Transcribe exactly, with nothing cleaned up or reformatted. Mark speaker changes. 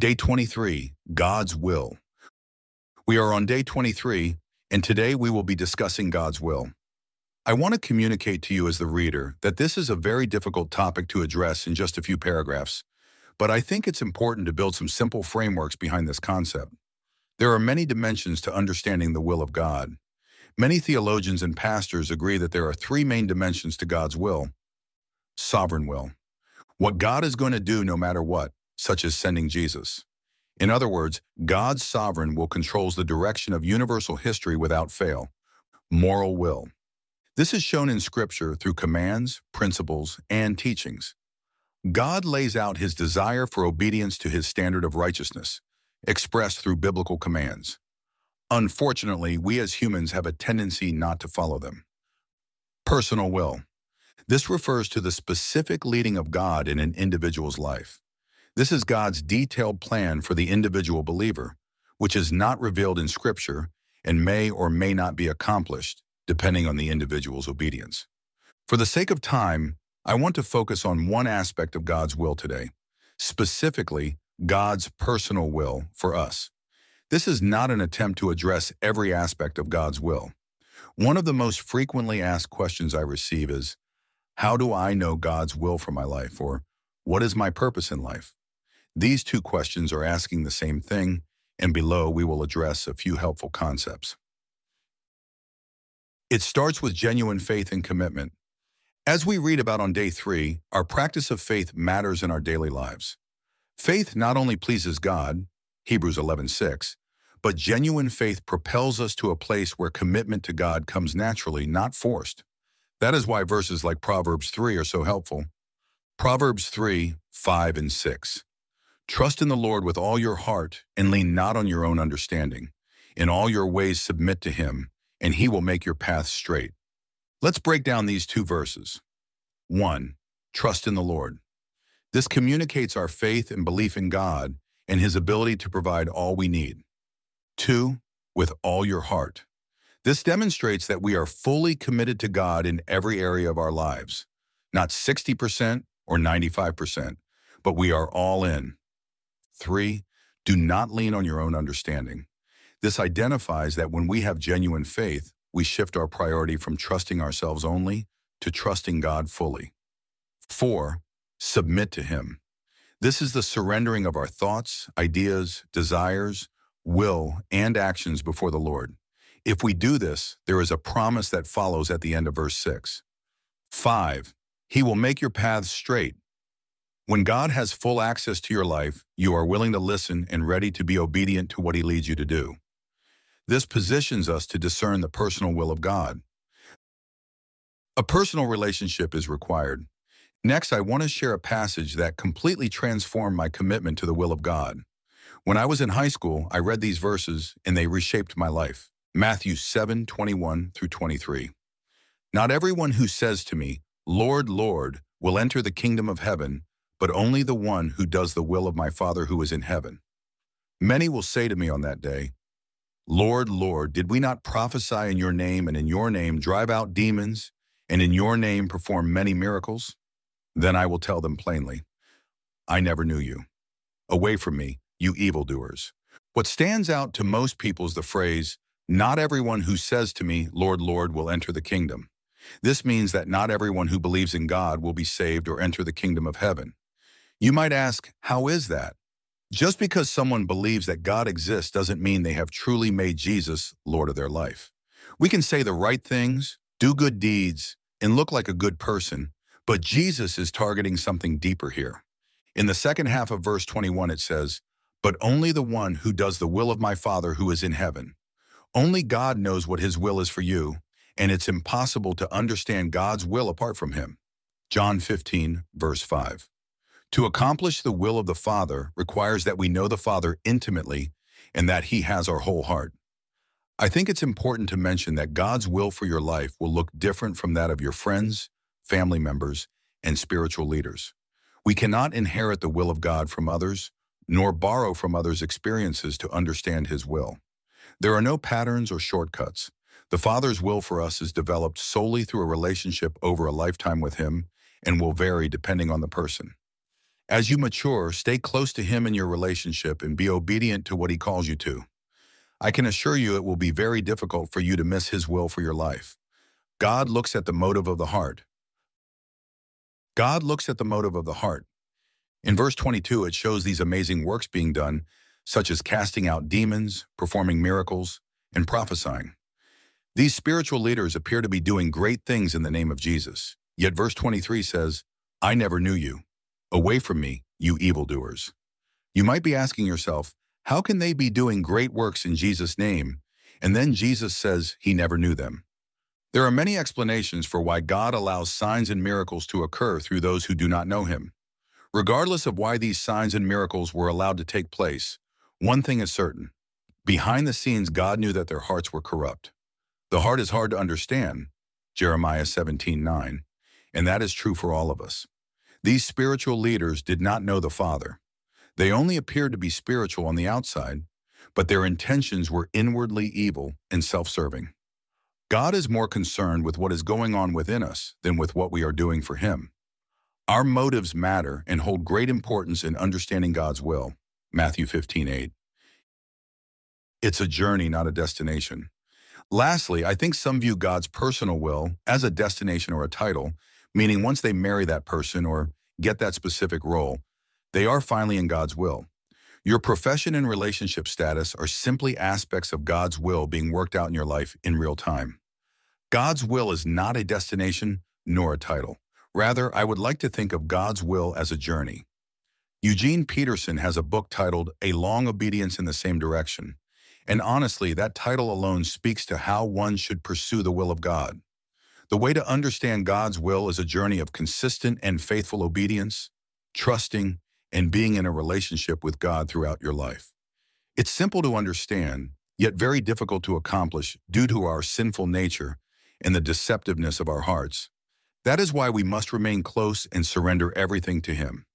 Speaker 1: Day twenty-three, God's Will. We are on day twenty-three, and today we will be discussing God's will. I want to communicate to you as the reader that this is a very difficult topic to address in just a few paragraphs, but I think it's important to build some simple frameworks behind this concept. There are many dimensions to understanding the will of God. Many theologians and pastors agree that there are three main dimensions to God's will. Sovereign will. What God is going to do no matter what, such as sending Jesus. In other words, God's sovereign will controls the direction of universal history without fail. Moral will. This is shown in Scripture through commands, principles, and teachings. God lays out his desire for obedience to his standard of righteousness, expressed through biblical commands. Unfortunately, we as humans have a tendency not to follow them. Personal will. This refers to the specific leading of God in an individual's life. This is God's detailed plan for the individual believer, which is not revealed in Scripture and may or may not be accomplished, depending on the individual's obedience. For the sake of time, I want to focus on one aspect of God's will today, specifically God's personal will for us. This is not an attempt to address every aspect of God's will. One of the most frequently asked questions I receive is, how do I know God's will for my life? Or, what is my purpose in life? These two questions are asking the same thing, and below we will address a few helpful concepts. It starts with genuine faith and commitment. As we read about on day three, our practice of faith matters in our daily lives. Faith not only pleases God, Hebrews eleven six, but genuine faith propels us to a place where commitment to God comes naturally, not forced. That is why verses like Proverbs three are so helpful. Proverbs three, five, and six. Trust in the Lord with all your heart and lean not on your own understanding. In all your ways submit to him, and he will make your path straight. Let's break down these two verses. One, trust in the Lord. This communicates our faith and belief in God and his ability to provide all we need. Two, with all your heart. This demonstrates that we are fully committed to God in every area of our lives. Not sixty percent or ninety-five percent, but we are all in. Three, do not lean on your own understanding. This identifies that when we have genuine faith, we shift our priority from trusting ourselves only to trusting God fully. Four, submit to him. This is the surrendering of our thoughts, ideas, desires, will, and actions before the Lord. If we do this, there is a promise that follows at the end of verse six. Five, he will make your paths straight. When God has full access to your life, you are willing to listen and ready to be obedient to what he leads you to do. This positions us to discern the personal will of God. A personal relationship is required. Next, I want to share a passage that completely transformed my commitment to the will of God. When I was in high school, I read these verses and they reshaped my life. Matthew seven, twenty-one through twenty-three. Not everyone who says to me, Lord, Lord, will enter the kingdom of heaven, but only the one who does the will of my Father who is in heaven. Many will say to me on that day, Lord, Lord, did we not prophesy in your name and in your name drive out demons and in your name perform many miracles? Then I will tell them plainly, I never knew you. Away from me, you evildoers. What stands out to most people is the phrase, not everyone who says to me, Lord, Lord, will enter the kingdom. This means that not everyone who believes in God will be saved or enter the kingdom of heaven. You might ask, how is that? Just because someone believes that God exists doesn't mean they have truly made Jesus Lord of their life. We can say the right things, do good deeds, and look like a good person, but Jesus is targeting something deeper here. In the second half of verse twenty-one it says, but only the one who does the will of my Father who is in heaven. Only God knows what his will is for you, and it's impossible to understand God's will apart from him. John fifteen, verse five. To accomplish the will of the Father requires that we know the Father intimately and that he has our whole heart. I think it's important to mention that God's will for your life will look different from that of your friends, family members, and spiritual leaders. We cannot inherit the will of God from others, nor borrow from others' experiences to understand his will. There are no patterns or shortcuts. The Father's will for us is developed solely through a relationship over a lifetime with him and will vary depending on the person. As you mature, stay close to Him in your relationship and be obedient to what He calls you to. I can assure you it will be very difficult for you to miss His will for your life. God looks at the motive of the heart. God looks at the motive of the heart. In verse twenty-two, it shows these amazing works being done, such as casting out demons, performing miracles, and prophesying. These spiritual leaders appear to be doing great things in the name of Jesus. Yet verse twenty-three says, "I never knew you. Away from me, you evildoers." You might be asking yourself, how can they be doing great works in Jesus' name, and then Jesus says He never knew them? There are many explanations for why God allows signs and miracles to occur through those who do not know Him. Regardless of why these signs and miracles were allowed to take place, one thing is certain. Behind the scenes, God knew that their hearts were corrupt. The heart is hard to understand, Jeremiah seventeen nine, and that is true for all of us. These spiritual leaders did not know the Father. They only appeared to be spiritual on the outside, but their intentions were inwardly evil and self-serving. God is more concerned with what is going on within us than with what we are doing for Him. Our motives matter and hold great importance in understanding God's will, Matthew fifteen eight. It's a journey, not a destination. Lastly, I think some view God's personal will as a destination or a title, meaning once they marry that person or get that specific role, they are finally in God's will. Your profession and relationship status are simply aspects of God's will being worked out in your life in real time. God's will is not a destination nor a title. Rather, I would like to think of God's will as a journey. Eugene Peterson has a book titled A Long Obedience in the Same Direction. And honestly, that title alone speaks to how one should pursue the will of God. The way to understand God's will is a journey of consistent and faithful obedience, trusting, and being in a relationship with God throughout your life. It's simple to understand, yet very difficult to accomplish due to our sinful nature and the deceptiveness of our hearts. That is why we must remain close and surrender everything to Him.